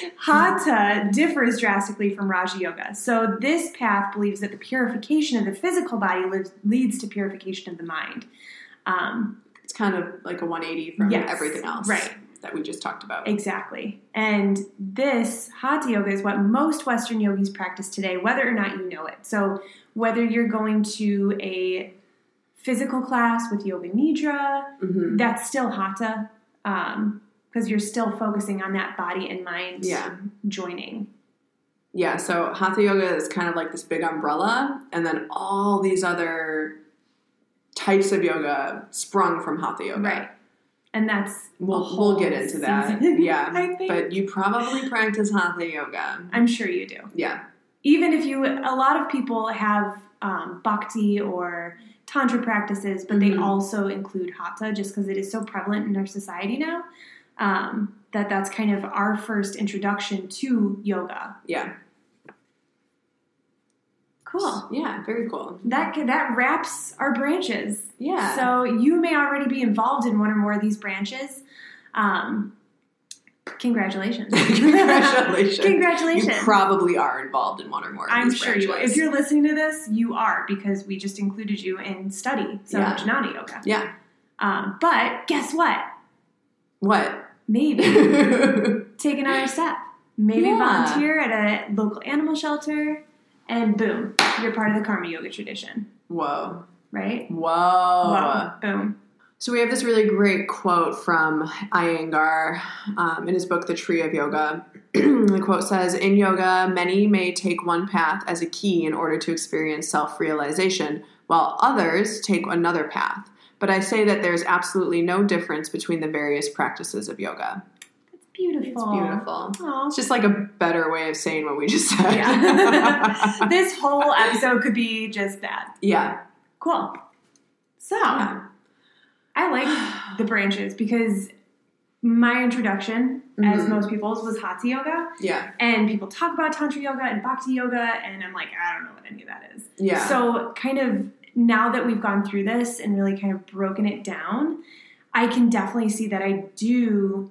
Hatha differs drastically from Raja Yoga. So this path believes that the purification of the physical body lives, leads to purification of the mind. Um, It's kind of like a one eighty from Yes, everything else right. that we just talked about. Exactly. And this Hatha Yoga is what most Western yogis practice today, whether or not you know it. So whether you're going to a physical class with Yoga Nidra, Mm-hmm. that's still Hatha, um, because you're still focusing on that body and mind Yeah. joining. Yeah, so Hatha Yoga is kind of like this big umbrella, and then all these other types of yoga sprung from Hatha Yoga. Right. And that's a We'll, whole we'll get into that. season, Yeah. I think. But you probably practice Hatha Yoga. I'm sure you do. Yeah. Even if you, a lot of people have um, bhakti or tantra practices, but Mhm. they also include hatha just because it is so prevalent in our society now. Um, that that's kind of our first introduction to yoga. Yeah. Cool. Yeah, very cool. That that wraps our branches. Yeah. So you may already be involved in one or more of these branches. Um, congratulations. Congratulations. Congratulations. You probably are involved in one or more of I'm these sure you are. branches. If you're listening to this, you are because we just included you in study, so Yeah. Jnana Yoga. Yeah. Um, but guess what? What? Maybe take another step. Maybe Yeah. volunteer at a local animal shelter, and boom, you're part of the Karma Yoga tradition, Whoa. right? Whoa. Whoa, boom. So we have this really great quote from Iyengar um, in his book, The Tree of Yoga. The quote says, "In yoga, many may take one path as a key in order to experience self-realization, while others take another path. But I say that there's absolutely no difference between the various practices of yoga." Beautiful. It's beautiful. Aw. It's just like a better way of saying what we just said. Yeah. This whole episode could be just that. Yeah. Cool. So, Yeah. I like the branches because my introduction, Mm-hmm. as most people's, was Hatha yoga. Yeah. And people talk about Tantra yoga and Bhakti yoga, and I'm like, I don't know what any of that is. Yeah. So, kind of now that we've gone through this and really kind of broken it down, I can definitely see that I do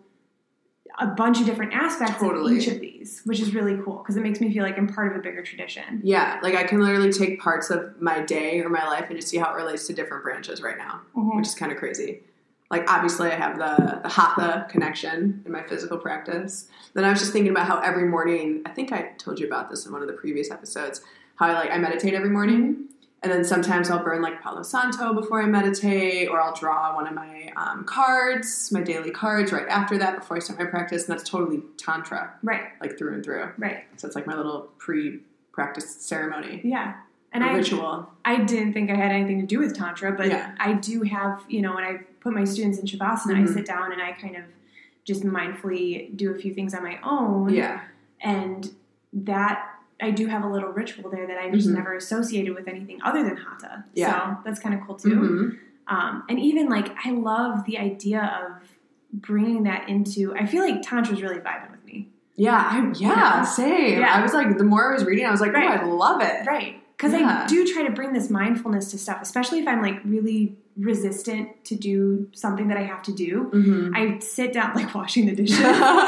a bunch of different aspects Totally. of each of these, which is really cool because it makes me feel like I'm part of a bigger tradition. Yeah. Like I can literally take parts of my day or my life and just see how it relates to different branches right now, Mhm. which is kind of crazy. Like obviously I have the, the Hatha connection in my physical practice. Then I was just thinking about how every morning, I think I told you about this in one of the previous episodes, how I like, I meditate every morning. And then sometimes I'll burn like Palo Santo before I meditate, or I'll draw one of my um, cards, my daily cards right after that before I start my practice. And that's totally Tantra, Right, like through and through. right. So it's like my little pre-practice ceremony. Yeah. And a I ritual. I didn't think I had anything to do with Tantra, but Yeah. I do have, you know, when I put my students in Shavasana, Mhm. I sit down and I kind of just mindfully do a few things on my own. Yeah. And that, I do have a little ritual there that I just Mhm. never associated with anything other than Hatha. Yeah. So that's kind of cool too. Mhm. Um, and even like, I love the idea of bringing that into, I feel like Tantra's really vibing with me. Yeah, I, yeah, Yeah. same. Yeah. I was like, the more I was reading, I was like, Right. oh, I love it. Right. Because Yeah. I do try to bring this mindfulness to stuff, especially if I'm like really resistant to do something that I have to do. Mm-hmm. I sit down, like washing the dishes,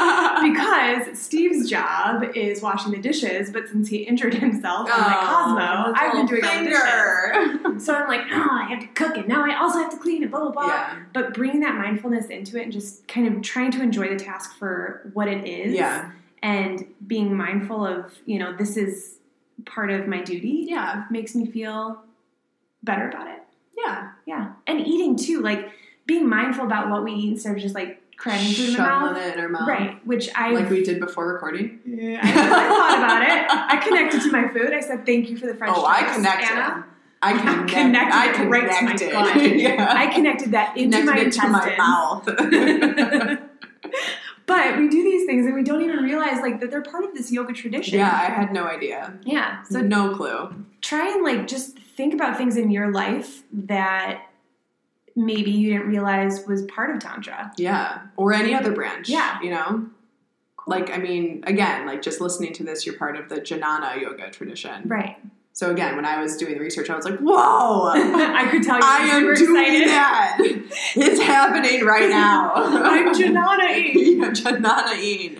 because Steve's job is washing the dishes, but since he injured himself on like Cosmo, I've been doing all the dishes. finger. So I'm like, oh, I have to cook it. Now I also have to clean it, blah, blah, blah. Yeah. But bringing that mindfulness into it and just kind of trying to enjoy the task for what it is. Yeah. And being mindful of, you know, this is part of my duty. Yeah. Makes me feel better about it. Yeah. Yeah. And eating too, like being mindful about what we eat instead of just like cramming food in the Shoveling mouth. it in our mouth. Right. Which I Like we did before recording. Yeah, I, I thought about it. I connected to my food. I said, thank you for the French Oh, I toast, connected. Anna. I I connect, connected I it right to my connected. gut. yeah. I connected that into connected my it to intestines. my mouth. But we do these things and we don't even realize like that they're part of this yoga tradition. yeah, I had no idea. Yeah. So no clue. try and like just think about things in your life that maybe you didn't realize was part of Tantra. Yeah. Or any other branch. Yeah. You know? Like, I mean, again, like just listening to this, you're part of the Jnana yoga tradition. Right. So again, when I was doing the research, I was like, whoa! I could tell you I am were doing excited. that. It's happening right now. I'm Jnana-ing. Yeah, Jnana-ing.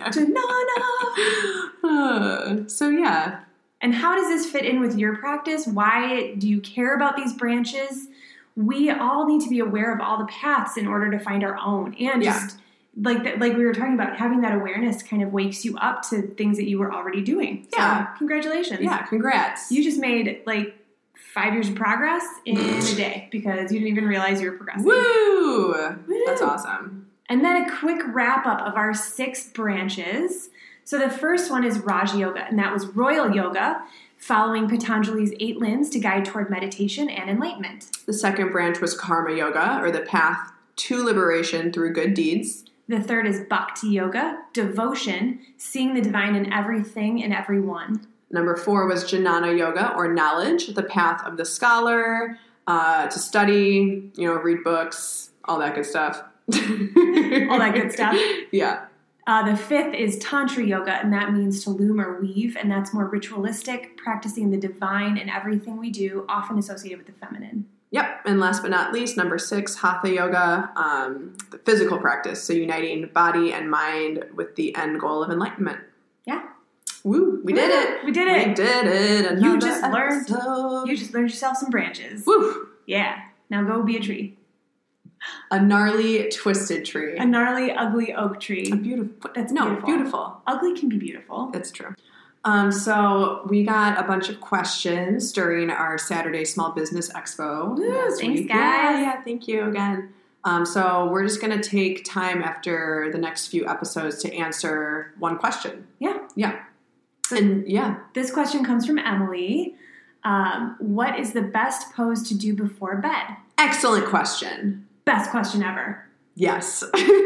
Jnana. So yeah. And how does this fit in with your practice? Why do you care about these branches? We all need to be aware of all the paths in order to find our own. And Yeah. just like that, like we were talking about, having that awareness kind of wakes you up to things that you were already doing. Yeah. So, congratulations. Yeah, congrats. You just made like five years of progress in a day because you didn't even realize you were progressing. Woo! Woo! That's awesome. And then a quick wrap up of our six branches. So the first one is Raja Yoga, and that was royal yoga, following Patanjali's eight limbs to guide toward meditation and enlightenment. The second branch was Karma Yoga, or the path to liberation through good deeds. The third is Bhakti Yoga, devotion, seeing the divine in everything and everyone. Number four was Jnana Yoga, or knowledge, the path of the scholar, uh, to study, you know, read books, all that good stuff. All that good stuff. Yeah. Uh, the fifth is Tantra Yoga, and that means to loom or weave, and that's more ritualistic, practicing the divine in everything we do, often associated with the feminine. Yep. And last but not least, number six, Hatha Yoga, um, the physical practice. So uniting body and mind with the end goal of enlightenment. Yeah. Woo, we did it. We did it. We did it. Another You just learned. episode. You just learned yourself some branches. Woo. Yeah. Now go be a tree. A gnarly, twisted tree. A gnarly, ugly oak tree. A beautiful. That's no, beautiful. beautiful. Ugly can be beautiful. It's true. Um, so we got a bunch of questions during our Saturday Small Business Expo. Woo, last thanks, week. guys. Yeah, yeah, thank you again. Um, so we're just going to take time after the next few episodes to answer one question. Yeah. Yeah. And yeah. This question comes from Emily. Um, what is the best pose to do before bed? Excellent question. Best question ever. Yes.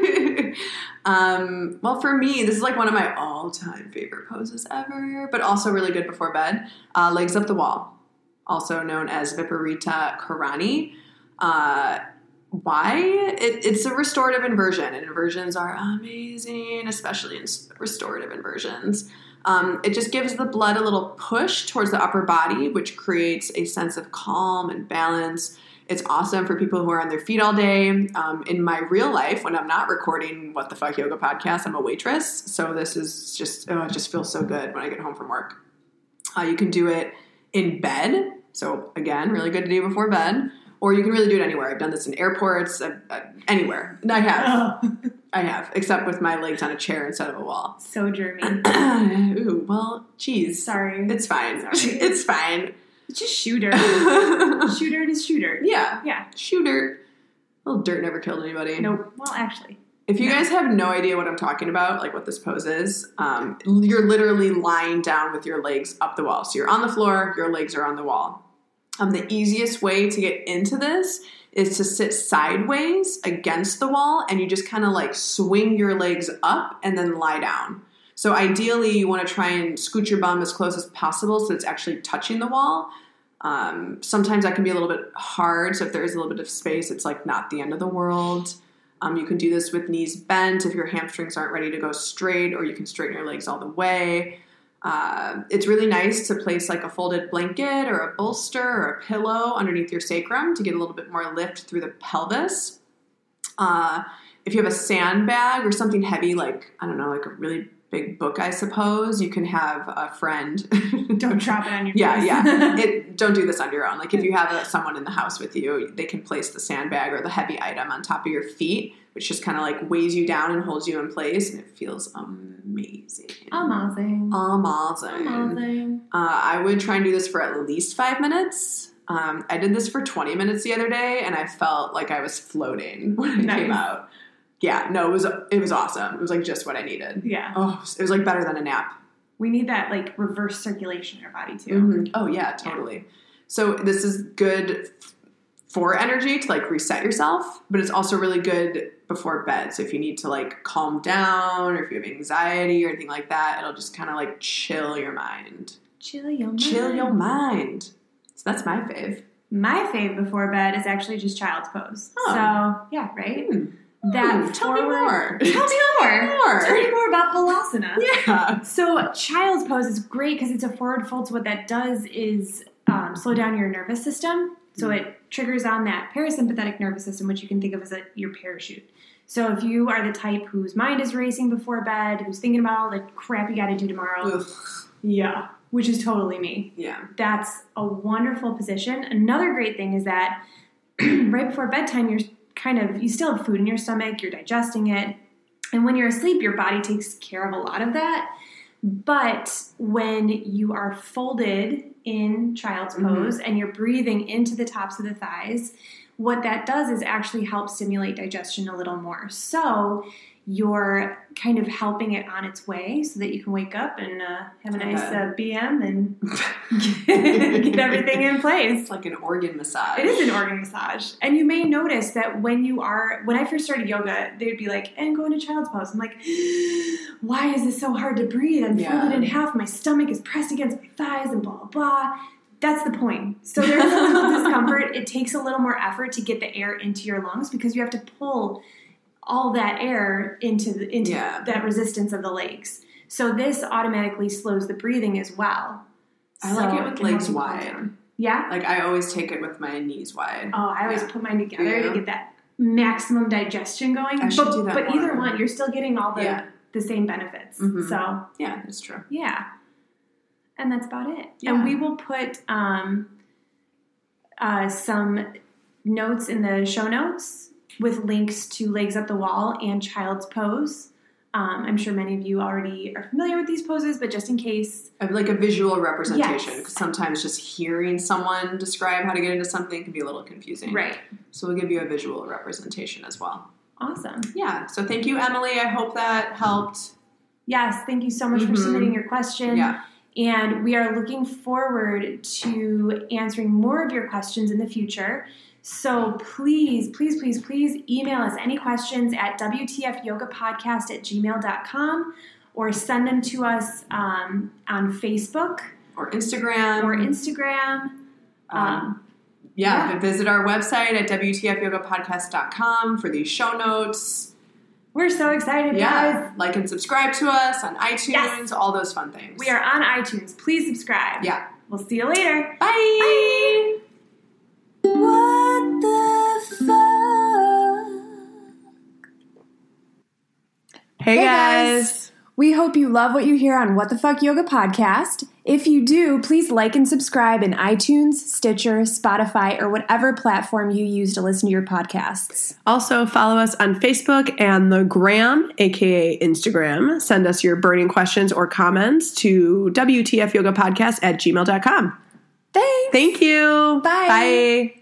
um, well, for me, this is like one of my all-time favorite poses ever, but also really good before bed. Uh, legs up the wall, also known as Viparita Karani. Uh, why? It, it's a restorative inversion, and inversions are amazing, especially in restorative inversions. Um, it just gives the blood a little push towards the upper body, which creates a sense of calm and balance. It's awesome for people who are on their feet all day. Um, in my real life, when I'm not recording What the Fuck Yoga podcast, I'm a waitress. So this is just, oh, it just feels so good when I get home from work. Uh, you can do it in bed. So again, really good to do before bed. Or you can really do it anywhere. I've done this in airports, uh, uh, anywhere. I have. Oh. I have, except with my legs on a chair instead of a wall. So germy. Ooh, well, geez. Sorry. It's fine. Sorry. It's fine. It's just shoe dirt. Shoe dirt is shoe dirt. Yeah. Yeah. Shoe dirt. Well, dirt never killed anybody. Nope. Well, actually. If you no. guys have no idea what I'm talking about, like what this pose is, um, you're literally lying down with your legs up the wall. So you're on the floor, your legs are on the wall. Um, the easiest way to get into this is to sit sideways against the wall, and you just kind of like swing your legs up and then lie down. So ideally, you want to try and scoot your bum as close as possible so it's actually touching the wall. Um, sometimes that can be a little bit hard. So if there is a little bit of space, it's like not the end of the world. Um, you can do this with knees bent if your hamstrings aren't ready to go straight, or you can straighten your legs all the way. Uh, it's really nice to place like a folded blanket or a bolster or a pillow underneath your sacrum to get a little bit more lift through the pelvis. Uh, if you have a sandbag or something heavy, like, I don't know, like a really big book, I suppose, you can have a friend. Don't drop it on your yeah, face. yeah. It, don't do this on your own. Like if you have a, someone in the house with you, they can place the sandbag or the heavy item on top of your feet, which just kind of like weighs you down and holds you in place, and it feels amazing. Amazing. Amazing. Amazing. Uh, I would try and do this for at least five minutes. Um, I did this for twenty minutes the other day, and I felt like I was floating when I Nice. came out. Yeah, no, it was it was awesome. It was like just what I needed. Yeah. Oh, it was like better than a nap. We need that like reverse circulation in our body too. Mm-hmm. Oh yeah, totally. Yeah. So this is good for energy to like reset yourself, but it's also really good before bed. So if you need to like calm down, or if you have anxiety or anything like that, it'll just kind of like chill your mind. Chill your mind. Chill your mind. So that's my fave. My fave before bed is actually just child's pose. Oh. So yeah, right. Hmm. That Ooh, tell me forward- more. Tell me more. more. Tell me more about Balasana. Yeah. So child's pose is great because it's a forward fold. So what that does is um, slow down your nervous system. So Mm. it triggers on that parasympathetic nervous system, which you can think of as a, your parachute. So if you are the type whose mind is racing before bed, who's thinking about all the crap you got to do tomorrow, Ugh. yeah, which is totally me. Yeah. That's a wonderful position. Another great thing is that right before bedtime, you're kind of, you still have food in your stomach, you're digesting it. And when you're asleep, your body takes care of a lot of that. But when you are folded in child's pose mm-hmm. and you're breathing into the tops of the thighs, what that does is actually help stimulate digestion a little more. So you're kind of helping it on its way so that you can wake up and uh, have a nice uh, B M and get, get everything in place. It's like an organ massage. It is an organ massage. And you may notice that when you are, when I first started yoga, they would be like, and go into child's pose. I'm like, why is this so hard to breathe? I'm yeah. folded in half. My stomach is pressed against my thighs and blah, blah, blah. That's the point. So there's a little discomfort. It takes a little more effort to get the air into your lungs because you have to pull all that air into the, into yeah. that resistance of the legs. So this automatically slows the breathing as well. I so like it with it legs wide. Yeah? Like I always take it with my knees wide. Oh, I always yeah. put mine together yeah. to get that maximum digestion going. I should but, do that But more. either one, you're still getting all the, yeah. the same benefits. Mm-hmm. So yeah, that's true. Yeah. And that's about it. Yeah. And we will put um, uh, some notes in the show notes with links to Legs Up the Wall and Child's Pose. Um, I'm sure many of you already are familiar with these poses, but just in case. Like a visual representation, because yes. sometimes just hearing someone describe how to get into something can be a little confusing. Right. So we'll give you a visual representation as well. Awesome. Yeah. So thank you, Emily. I hope that helped. Yes. Thank you so much Mm-hmm. for submitting your question. Yeah. And we are looking forward to answering more of your questions in the future. So please, please, please, please email us any questions at W T F yoga podcast at gmail dot com or send them to us um, on Facebook Or Instagram. or Instagram. Um, Um, yeah, yeah. visit our website at W T F yoga podcast dot com for these show notes. We're so excited, Yeah, guys. like and subscribe to us on iTunes, Yes. all those fun things. We are on iTunes. Please subscribe. Yeah. We'll see you later. Bye. Bye. What the fuck? Hey, Hey, guys. guys. We hope you love what you hear on What the Fuck Yoga Podcast. If you do, please like and subscribe in iTunes, Stitcher, Spotify, or whatever platform you use to listen to your podcasts. Also, follow us on Facebook and the Gram, aka Instagram. Send us your burning questions or comments to W T F yoga podcast at gmail dot com. Thanks. Thank you. Bye. Bye.